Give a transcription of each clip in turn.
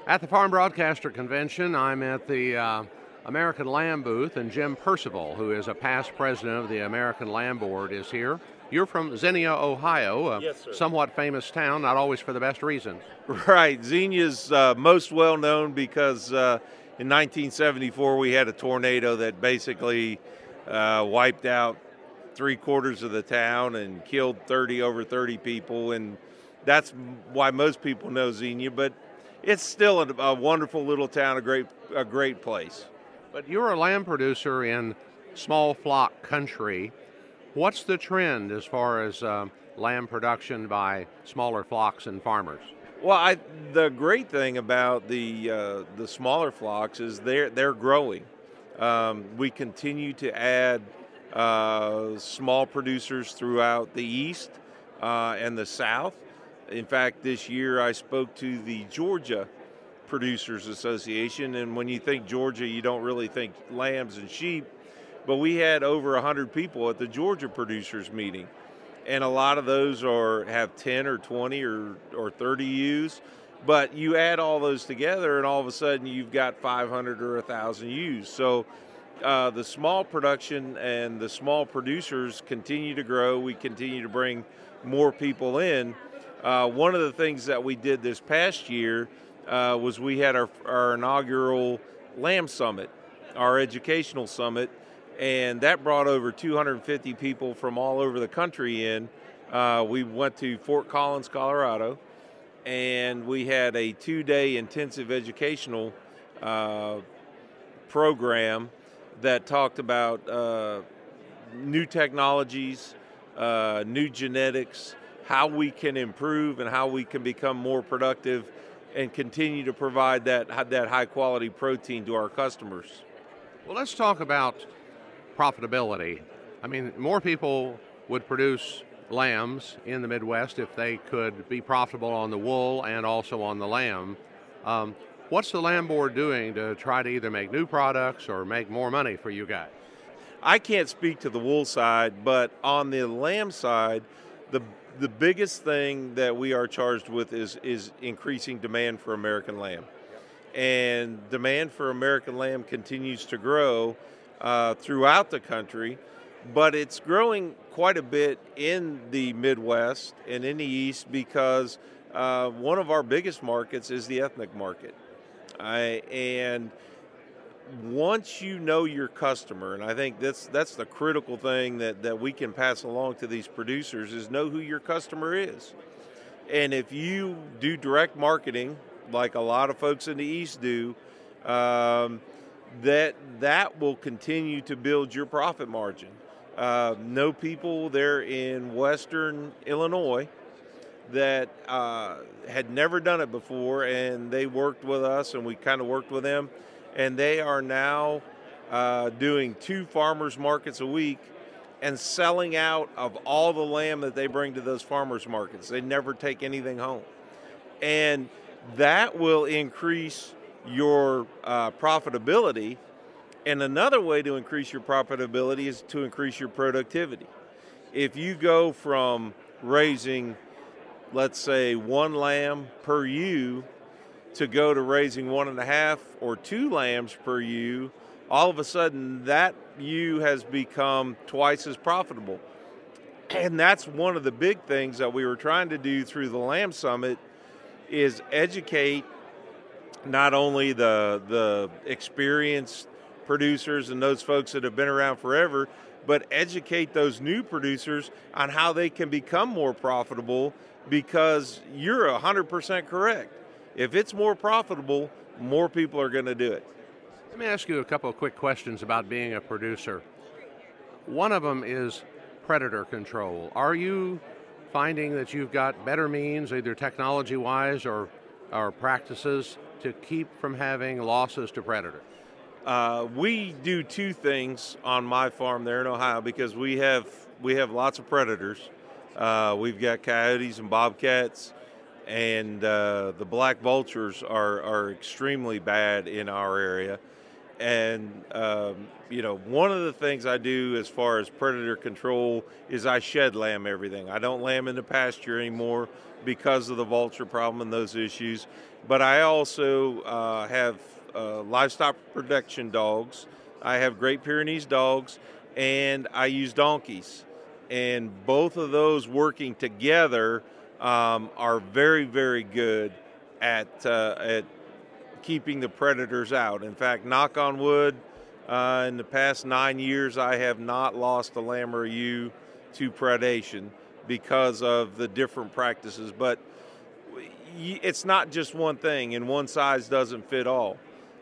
At the Farm Broadcaster Convention, I'm at the American Lamb booth, and Jim Percival, who is a past president of the American Lamb Board, is here. You're from Xenia, Ohio, a Yes, sir. somewhat famous town, not always for the best reasons. Right. Xenia's most well known because in 1974 we had a tornado that basically wiped out 3/4 of the town and killed over 30 people, and that's why most people know Xenia. But it's still a wonderful little town, a great place. But you're a lamb producer in small flock country. What's the trend as far as lamb production by smaller flocks and farmers? Well, the great thing about the smaller flocks is they're growing. We continue to add small producers throughout the east and the south. In fact, this year I spoke to the Georgia Producers Association, and when you think Georgia, you don't really think lambs and sheep, but we had over 100 people at the Georgia Producers meeting, and a lot of those have 10 or 20 or 30 ewes, but you add all those together and all of a sudden you've got 500 or 1,000 ewes. So the small production and the small producers continue to grow. We continue to bring more people in. One of the things that we did this past year was we had our inaugural Lamb Summit, our educational summit, and that brought over 250 people from all over the country in. We went to Fort Collins, Colorado, and we had a 2-day intensive educational program that talked about new technologies, new genetics, how we can improve and how we can become more productive and continue to provide that high quality protein to our customers. Well, let's talk about profitability. I mean, more people would produce lambs in the Midwest if they could be profitable on the wool and also on the lamb. What's the Lamb Board doing to try to either make new products or make more money for you guys? I can't speak to the wool side, but on the lamb side, the biggest thing that we are charged with is increasing demand for American lamb. And demand for American lamb continues to grow throughout the country, but it's growing quite a bit in the Midwest and in the East because one of our biggest markets is the ethnic market. And once you know your customer, and I think that's the critical thing that we can pass along to these producers, is know who your customer is. And if you do direct marketing, like a lot of folks in the East do, that will continue to build your profit margin. Know people there in Western Illinois that had never done it before, and they worked with us, and we kind of worked with them. And they are now doing 2 farmers markets a week and selling out of all the lamb that they bring to those farmers markets. They never take anything home. And that will increase your profitability. And another way to increase your profitability is to increase your productivity. If you go from raising, let's say, 1 lamb per ewe to go to raising 1.5 or 2 lambs per ewe, all of a sudden that ewe has become twice as profitable. And that's one of the big things that we were trying to do through the Lamb Summit, is educate not only the experienced producers and those folks that have been around forever, but educate those new producers on how they can become more profitable, because you're 100% correct. If it's more profitable, more people are going to do it. Let me ask you a couple of quick questions about being a producer. One of them is predator control. Are you finding that you've got better means, either technology-wise or practices, to keep from having losses to predators? We do 2 things on my farm there in Ohio, because we have lots of predators. We've got coyotes and bobcats, and the black vultures are extremely bad in our area. And one of the things I do as far as predator control is I shed lamb everything. I don't lamb in the pasture anymore because of the vulture problem and those issues. But I also have livestock production dogs. I have Great Pyrenees dogs, and I use donkeys. And both of those working together are very, very good at keeping the predators out. In fact, knock on wood, in the past 9 years, I have not lost a lamb or a ewe to predation because of the different practices. But it's not just one thing, and one size doesn't fit all.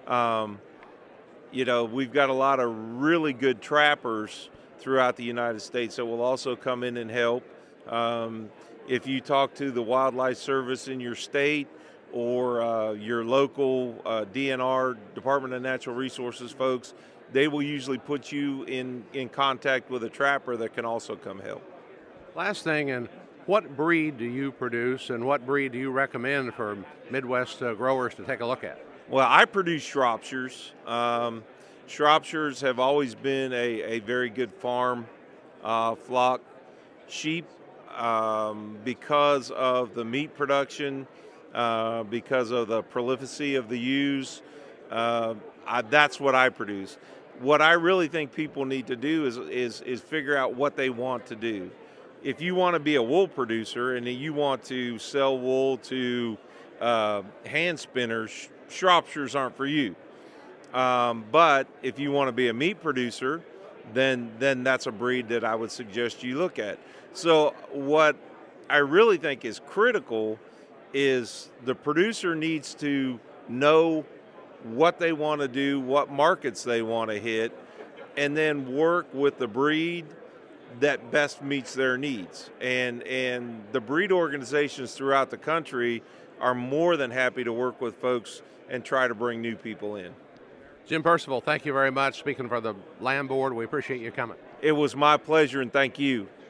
We've got a lot of really good trappers throughout the United States that will also come in and help. If you talk to the Wildlife Service in your state or your local DNR, Department of Natural Resources folks, they will usually put you in contact with a trapper that can also come help. Last thing, and what breed do you produce, and what breed do you recommend for Midwest growers to take a look at? Well, I produce Shropshires. Shropshires have always been a very good farm flock. Sheep, because of the meat production, because of the prolificity of the ewes, that's what I produce. What I really think people need to do is figure out what they want to do. If you want to be a wool producer and you want to sell wool to hand spinners, Shropshires aren't for you. But if you want to be a meat producer, then that's a breed that I would suggest you look at. So what I really think is critical is the producer needs to know what they want to do, what markets they want to hit, and then work with the breed that best meets their needs. And the breed organizations throughout the country are more than happy to work with folks and try to bring new people in. Jim Percival, thank you very much. Speaking for the Lamb Board, we appreciate you coming. It was my pleasure, and thank you.